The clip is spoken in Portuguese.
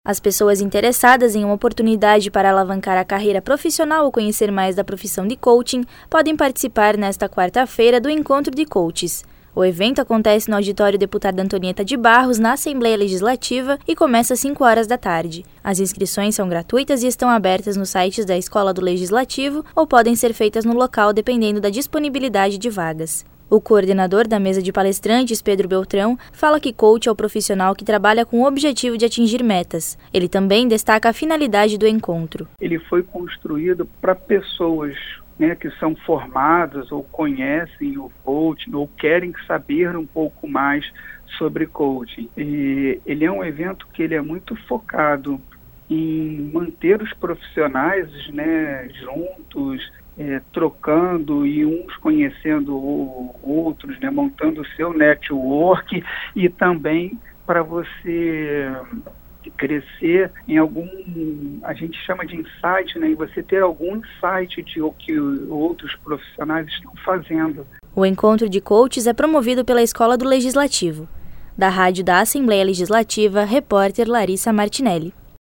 As pessoas interessadas em uma oportunidade para alavancar a carreira profissional ou conhecer mais da profissão de coaching podem participar nesta quarta-feira do Encontro de Coaches. O evento acontece no auditório Deputada Antonieta de Barros, na Assembleia Legislativa, e começa às 5 horas da tarde. As inscrições são gratuitas e estão abertas nos sites da Escola do Legislativo ou podem ser feitas no local dependendo da disponibilidade de vagas. O coordenador da mesa de palestrantes, Pedro Beltrão, fala que coach é o profissional que trabalha com o objetivo de atingir metas. Ele também destaca a finalidade do encontro. Ele foi construído para pessoas, que são formadas ou conhecem o coaching ou querem saber um pouco mais sobre coaching. E ele é um evento que ele é muito focado em manter os profissionais, juntos, trocando e uns conhecendo outros, montando o seu network, e também para você crescer em algum, a gente chama de insight, e você ter algum insight de o que outros profissionais estão fazendo. O encontro de coaches é promovido pela Escola do Legislativo. Da Rádio da Assembleia Legislativa, repórter Larissa Martinelli.